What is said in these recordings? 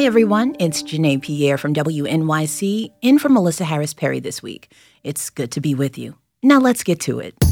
Hi, everyone. It's Janae Pierre from WNYC, in for Melissa Harris Perry this week. It's good to be with you. Now let's get to it.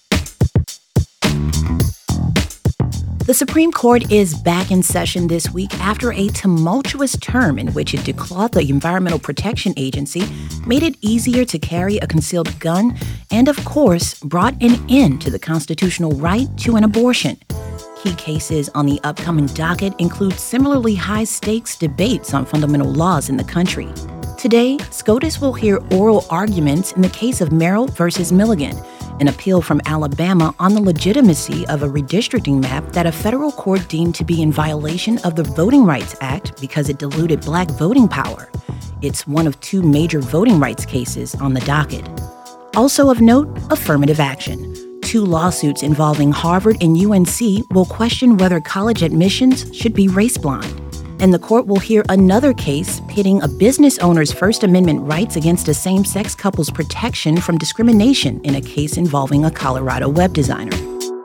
The Supreme Court is back in session this week after a tumultuous term in which it declawed the Environmental Protection Agency, made it easier to carry a concealed gun, and, of course, brought an end to the constitutional right to an abortion. Key cases on the upcoming docket include similarly high-stakes debates on fundamental laws in the country. Today, SCOTUS will hear oral arguments in the case of Merrill versus Milligan, an appeal from Alabama on the legitimacy of a redistricting map that a federal court deemed to be in violation of the Voting Rights Act because it diluted Black voting power. It's one of two major voting rights cases on the docket. Also of note, affirmative action. Two lawsuits involving Harvard and UNC will question whether college admissions should be race-blind. And the court will hear another case pitting a business owner's First Amendment rights against a same-sex couple's protection from discrimination in a case involving a Colorado web designer.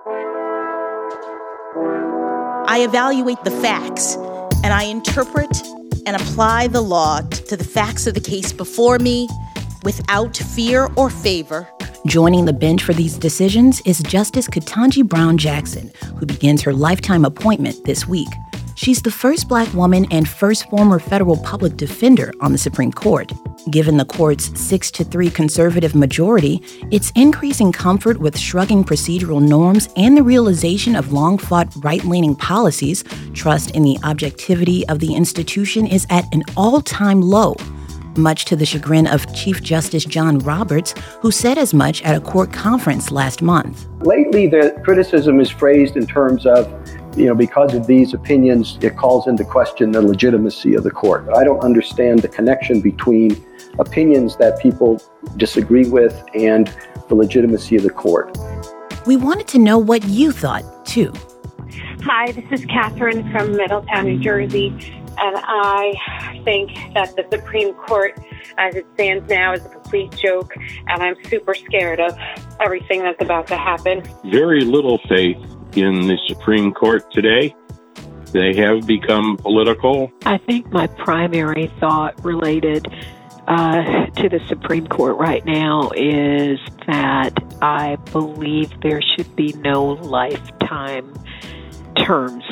I evaluate the facts, and I interpret and apply the law to the facts of the case before me without fear or favor. Joining the bench for these decisions is Justice Ketanji Brown Jackson, who begins her lifetime appointment this week. She's the first Black woman and first former federal public defender on the Supreme Court. Given the court's 6-3 conservative majority, it's increasing comfort with shrugging procedural norms and the realization of long-fought right-leaning policies. Trust in the objectivity of the institution is at an all-time low, much to the chagrin of Chief Justice John Roberts, who said as much at a court conference last month. Lately, the criticism is phrased in terms of, because of these opinions, it calls into question the legitimacy of the court. I don't understand the connection between opinions that people disagree with and the legitimacy of the court. We wanted to know what you thought, too. Hi, this is Catherine from Middletown, New Jersey, and I think that the Supreme Court, as it stands now, is a complete joke, and I'm super scared of everything that's about to happen. Very little faith in the Supreme Court today. They have become political. I think my primary thought related to the Supreme Court right now is that I believe there should be no lifetime terms.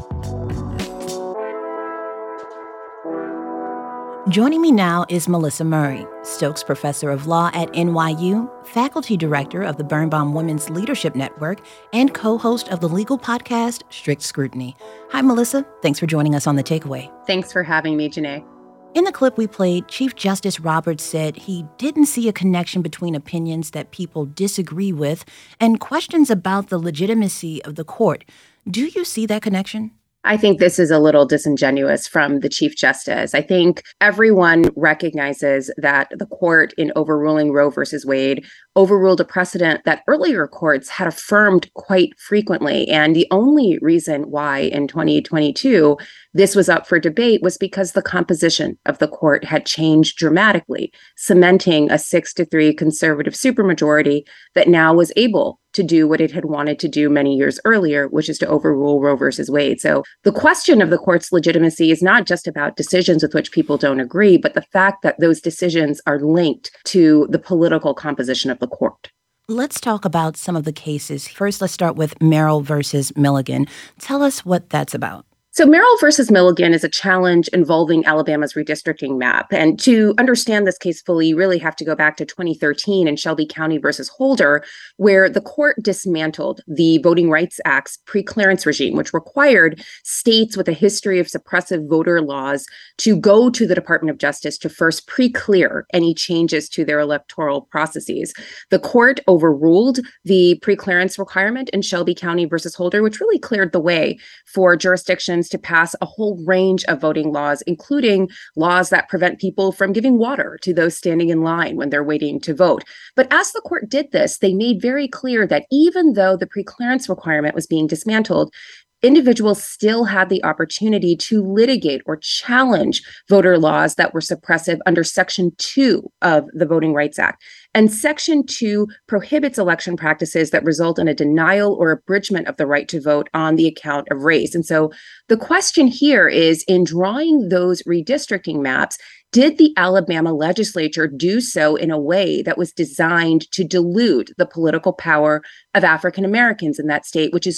Joining me now is Melissa Murray, Stokes Professor of Law at NYU, Faculty Director of the Birnbaum Women's Leadership Network, and co-host of the legal podcast, Strict Scrutiny. Hi, Melissa. Thanks for joining us on The Takeaway. Thanks for having me, Janae. In the clip we played, Chief Justice Roberts said he didn't see a connection between opinions that people disagree with and questions about the legitimacy of the court. Do you see that connection? I think this is a little disingenuous from the Chief Justice. I think everyone recognizes that the court, in overruling Roe versus Wade, overruled a precedent that earlier courts had affirmed quite frequently. And the only reason why in 2022 this was up for debate was because the composition of the court had changed dramatically, cementing a 6-3 conservative supermajority that now was able to do what it had wanted to do many years earlier, which is to overrule Roe versus Wade. So the question of the court's legitimacy is not just about decisions with which people don't agree, but the fact that those decisions are linked to the political composition of the court. Let's talk about some of the cases. First, let's start with Merrill versus Milligan. Tell us what that's about. So Merrill versus Milligan is a challenge involving Alabama's redistricting map. And to understand this case fully, you really have to go back to 2013 in Shelby County versus Holder, where the court dismantled the Voting Rights Act's preclearance regime, which required states with a history of suppressive voter laws to go to the Department of Justice to first pre-clear any changes to their electoral processes. The court overruled the preclearance requirement in Shelby County versus Holder, which really cleared the way for jurisdictions to pass a whole range of voting laws, including laws that prevent people from giving water to those standing in line when they're waiting to vote. But as the court did this, they made very clear that even though the preclearance requirement was being dismantled, individuals still had the opportunity to litigate or challenge voter laws that were suppressive under Section 2 of the Voting Rights Act. And Section 2 prohibits election practices that result in a denial or abridgment of the right to vote on the account of race. And so the question here is, in drawing those redistricting maps, did the Alabama legislature do so in a way that was designed to dilute the political power of African Americans in that state, which is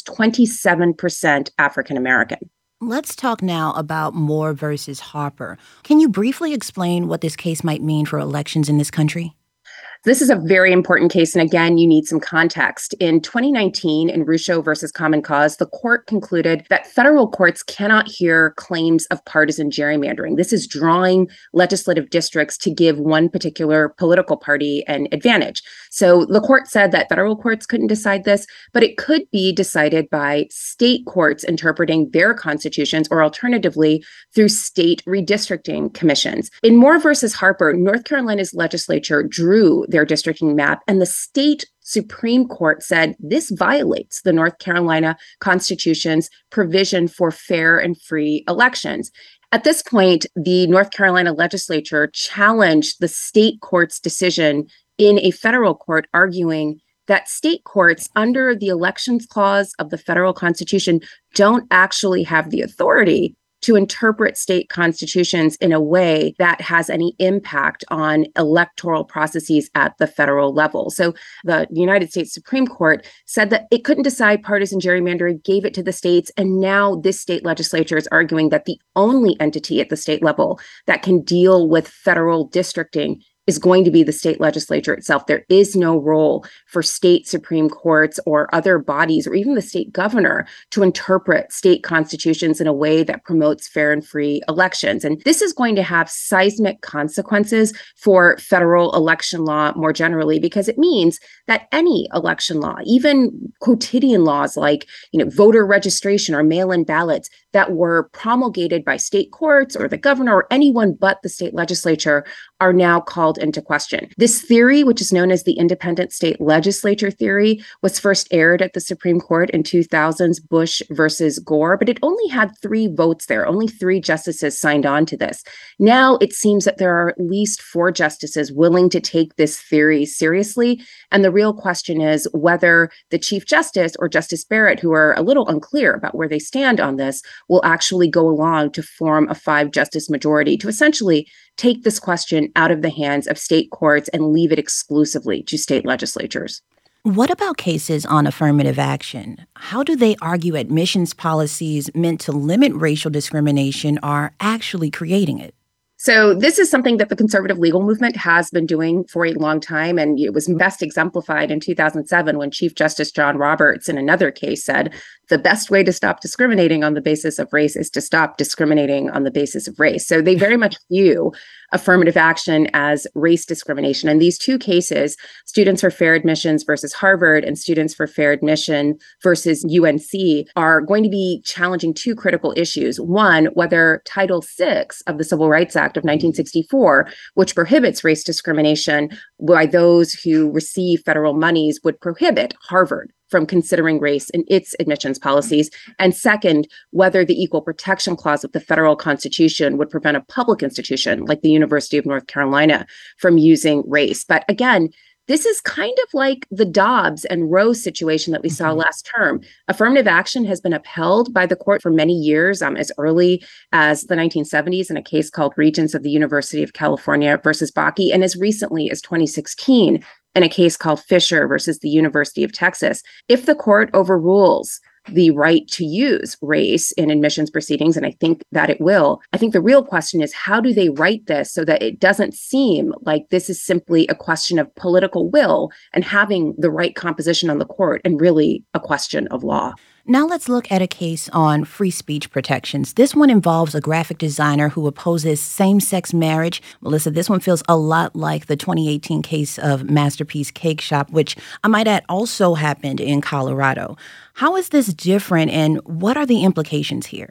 27% African American? Let's talk now about Moore versus Harper. Can you briefly explain what this case might mean for elections in this country? This is a very important case. And again, you need some context. In 2019, in Rucho versus Common Cause, the court concluded that federal courts cannot hear claims of partisan gerrymandering. This is drawing legislative districts to give one particular political party an advantage. So the court said that federal courts couldn't decide this, but it could be decided by state courts interpreting their constitutions, or alternatively, through state redistricting commissions. In Moore versus Harper, North Carolina's legislature drew their districting map, and the state Supreme Court said this violates the North Carolina Constitution's provision for fair and free elections. At this point, the North Carolina legislature challenged the state court's decision in a federal court, arguing that state courts under the Elections Clause of the federal Constitution don't actually have the authority to interpret state constitutions in a way that has any impact on electoral processes at the federal level. So the United States Supreme Court said that it couldn't decide partisan gerrymandering, gave it to the states, and now this state legislature is arguing that the only entity at the state level that can deal with federal districting is going to be the state legislature itself. There is no role for state Supreme Courts or other bodies or even the state governor to interpret state constitutions in a way that promotes fair and free elections. And this is going to have seismic consequences for federal election law more generally, because it means that any election law, even quotidian laws like, voter registration or mail-in ballots that were promulgated by state courts or the governor or anyone but the state legislature, are now called into question. This theory, which is known as the independent state legislature theory, was first aired at the Supreme Court in 2000's Bush versus Gore, but it only had 3 votes there. Only 3 justices signed on to this. Now it seems that there are at least 4 justices willing to take this theory seriously. And the real question is whether the Chief Justice or Justice Barrett, who are a little unclear about where they stand on this, will actually go along to form a 5-justice majority to essentially take this question out of the hands of state courts and leave it exclusively to state legislatures. What about cases on affirmative action? How do they argue admissions policies meant to limit racial discrimination are actually creating it? So this is something that the conservative legal movement has been doing for a long time, and it was best exemplified in 2007 when Chief Justice John Roberts, in another case, said the best way to stop discriminating on the basis of race is to stop discriminating on the basis of race. So they very much view affirmative action as race discrimination. In these 2 cases, Students for Fair Admissions versus Harvard and Students for Fair Admission versus UNC, are going to be challenging 2 critical issues. One, whether Title VI of the Civil Rights Act of 1964, which prohibits race discrimination by those who receive federal monies, would prohibit Harvard from considering race in its admissions policies. And second, whether the Equal Protection Clause of the federal Constitution would prevent a public institution like the University of North Carolina from using race. But again, this is kind of like the Dobbs and Roe situation that we saw last term. Affirmative action has been upheld by the court for many years, as early as the 1970s in a case called Regents of the University of California versus Bakke, and as recently as 2016 in a case called Fisher versus the University of Texas. If the court overrules the right to use race in admissions proceedings, and I think that it will, I think the real question is, how do they write this so that it doesn't seem like this is simply a question of political will and having the right composition on the court, and really a question of law? Now let's look at a case on free speech protections. This one involves a graphic designer who opposes same-sex marriage. Melissa, this one feels a lot like the 2018 case of Masterpiece Cake Shop, which I might add also happened in Colorado. How is this different, and what are the implications here?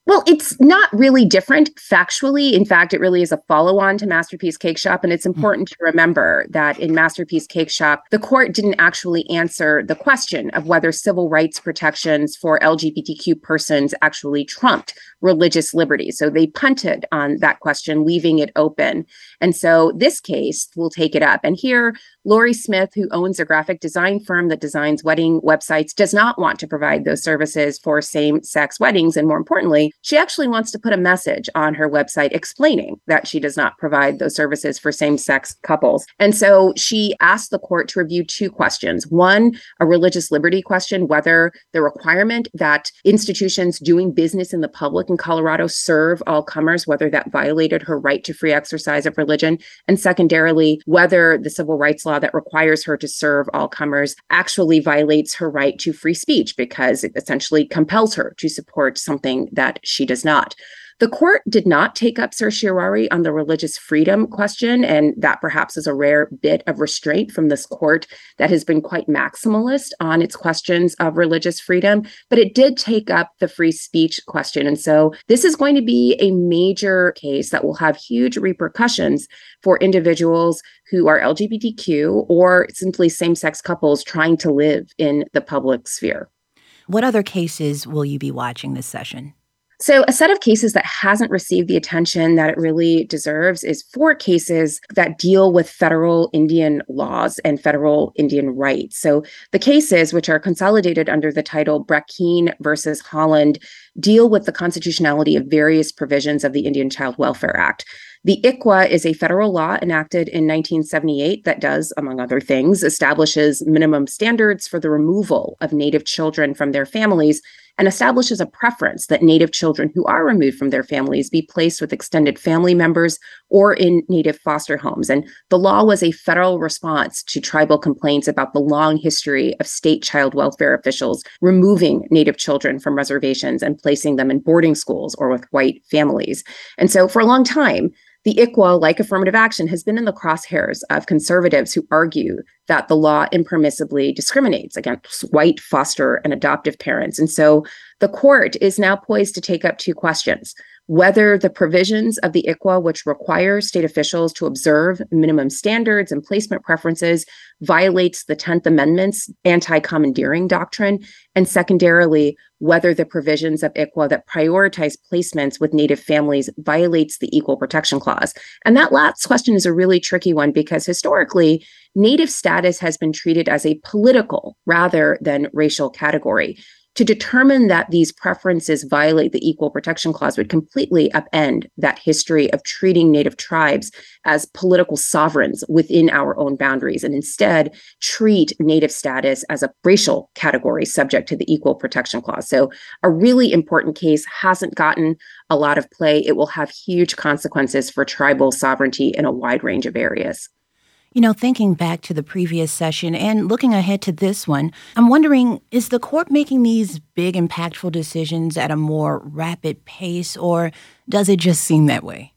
Well, it's not really different factually. In fact, it really is a follow-on to Masterpiece Cake Shop. And it's important to remember that in Masterpiece Cake Shop, the court didn't actually answer the question of whether civil rights protections for LGBTQ persons actually trumped religious liberty. So they punted on that question, leaving it open. And so this case will take it up. And here, Lori Smith, who owns a graphic design firm that designs wedding websites, does not want to provide those services for same-sex weddings. And more importantly, she actually wants to put a message on her website explaining that she does not provide those services for same-sex couples. And so she asked the court to review two questions. One, a religious liberty question, whether the requirement that institutions doing business in the public in Colorado serve all comers, whether that violated her right to free exercise of religion. And secondarily, whether the civil rights law that requires her to serve all comers actually violates her right to free speech because it essentially compels her to support something that she does not. The court did not take up certiorari on the religious freedom question, and that perhaps is a rare bit of restraint from this court that has been quite maximalist on its questions of religious freedom, but it did take up the free speech question. And so this is going to be a major case that will have huge repercussions for individuals who are LGBTQ or simply same-sex couples trying to live in the public sphere. What other cases will you be watching this session? So a set of cases that hasn't received the attention that it really deserves is 4 cases that deal with federal Indian laws and federal Indian rights. So the cases, which are consolidated under the title Brackeen versus Holland, deal with the constitutionality of various provisions of the Indian Child Welfare Act. The ICWA is a federal law enacted in 1978 that does, among other things, establishes minimum standards for the removal of Native children from their families and establishes a preference that Native children who are removed from their families be placed with extended family members or in Native foster homes. And the law was a federal response to tribal complaints about the long history of state child welfare officials removing Native children from reservations and placing them in boarding schools or with white families. And so for a long time, the ICWA, like affirmative action, has been in the crosshairs of conservatives who argue that the law impermissibly discriminates against white foster and adoptive parents. And so the court is now poised to take up 2 questions: whether the provisions of the ICWA, which require state officials to observe minimum standards and placement preferences, violates the 10th Amendment's anti-commandeering doctrine, and secondarily, whether the provisions of ICWA that prioritize placements with Native families violates the Equal Protection Clause. And that last question is a really tricky one because historically, Native status has been treated as a political rather than racial category. To determine that these preferences violate the Equal Protection Clause would completely upend that history of treating Native tribes as political sovereigns within our own boundaries and instead treat Native status as a racial category subject to the Equal Protection Clause. So a really important case hasn't gotten a lot of play. It will have huge consequences for tribal sovereignty in a wide range of areas. You know, thinking back to the previous session and looking ahead to this one, I'm wondering, is the court making these big, impactful decisions at a more rapid pace, or does it just seem that way?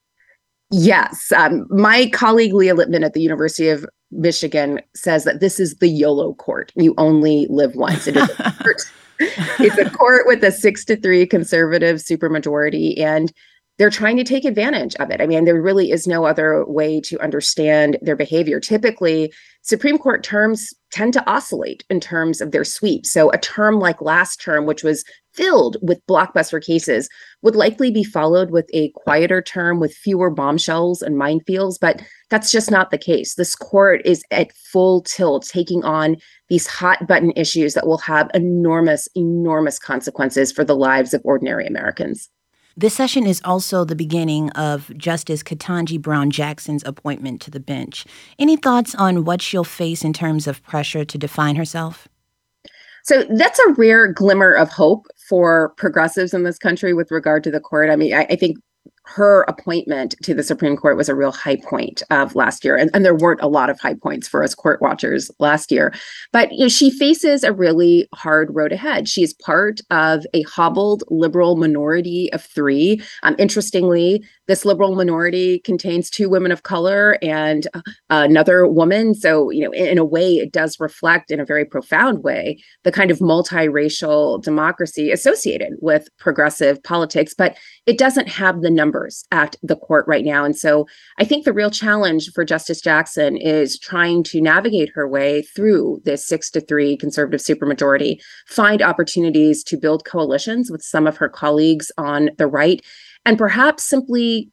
Yes. My colleague, Leah Lippman at the University of Michigan, says that this is the YOLO court. You only live once. It is a court. It's a court with a 6-3 conservative supermajority, and they're trying to take advantage of it. I mean, there really is no other way to understand their behavior. Typically, Supreme Court terms tend to oscillate in terms of their sweep. So a term like last term, which was filled with blockbuster cases, would likely be followed with a quieter term with fewer bombshells and minefields, but that's just not the case. This court is at full tilt, taking on these hot button issues that will have enormous, enormous consequences for the lives of ordinary Americans. This session is also the beginning of Justice Ketanji Brown Jackson's appointment to the bench. Any thoughts on what she'll face in terms of pressure to define herself? So that's a rare glimmer of hope for progressives in this country with regard to the court. I mean, I think her appointment to the Supreme Court was a real high point of last year. And there weren't a lot of high points for us court watchers last year. But she faces a really hard road ahead. She is part of a hobbled liberal minority of 3. Interestingly, this liberal minority contains 2 women of color and another woman. So, in a way, it does reflect in a very profound way the kind of multiracial democracy associated with progressive politics, but it doesn't have the numbers at the court right now. And so I think the real challenge for Justice Jackson is trying to navigate her way through this 6-3 conservative supermajority, find opportunities to build coalitions with some of her colleagues on the right, and perhaps simply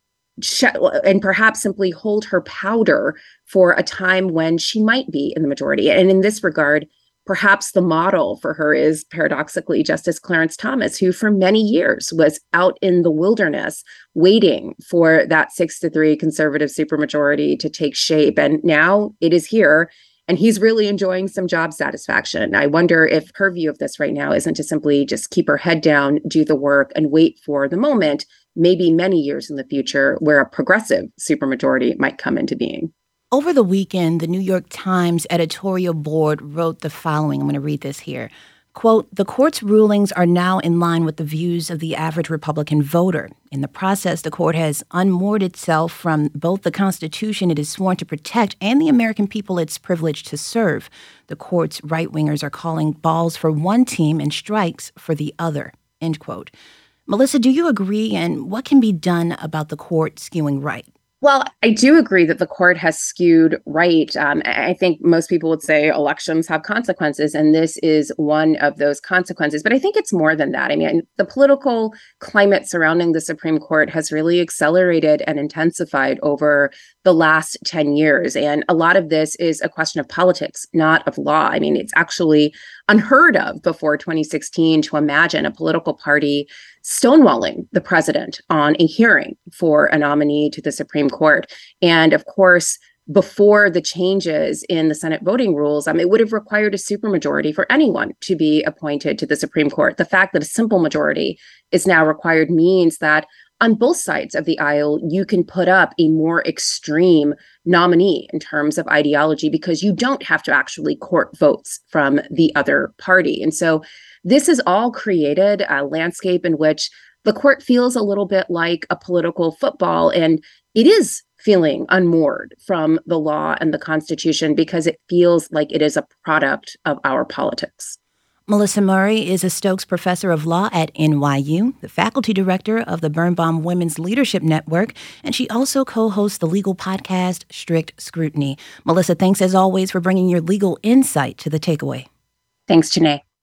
hold her powder for a time when she might be in the majority. And in this regard, perhaps the model for her is paradoxically Justice Clarence Thomas, who for many years was out in the wilderness waiting for that 6-3 conservative supermajority to take shape. And now it is here, and he's really enjoying some job satisfaction. I wonder if her view of this right now isn't to simply just keep her head down, do the work, and wait for the moment, maybe many years in the future, where a progressive supermajority might come into being. Over the weekend, the New York Times editorial board wrote the following. I'm going to read this here. Quote, "The court's rulings are now in line with the views of the average Republican voter. In the process, the court has unmoored itself from both the Constitution it is sworn to protect and the American people it's privileged to serve. The court's right-wingers are calling balls for one team and strikes for the other." End quote. Melissa, do you agree? And what can be done about the court skewing right? Well, I do agree that the court has skewed right. I think most people would say elections have consequences, and this is one of those consequences. But I think it's more than that. I mean, the political climate surrounding the Supreme Court has really accelerated and intensified over the last 10 years. And a lot of this is a question of politics, not of law. I mean, it's actually unheard of before 2016 to imagine a political party stonewalling the president on a hearing for a nominee to the Supreme Court. And of course, before the changes in the Senate voting rules, it would have required a supermajority for anyone to be appointed to the Supreme Court. The fact that a simple majority is now required means that on both sides of the aisle, you can put up a more extreme nominee in terms of ideology because you don't have to actually court votes from the other party. And so this has all created a landscape in which the court feels a little bit like a political football, and it is feeling unmoored from the law and the Constitution because it feels like it is a product of our politics. Melissa Murray is a Stokes Professor of Law at NYU, the faculty director of the Birnbaum Women's Leadership Network, and she also co-hosts the legal podcast Strict Scrutiny. Melissa, thanks as always for bringing your legal insight to The Takeaway. Thanks, Janae.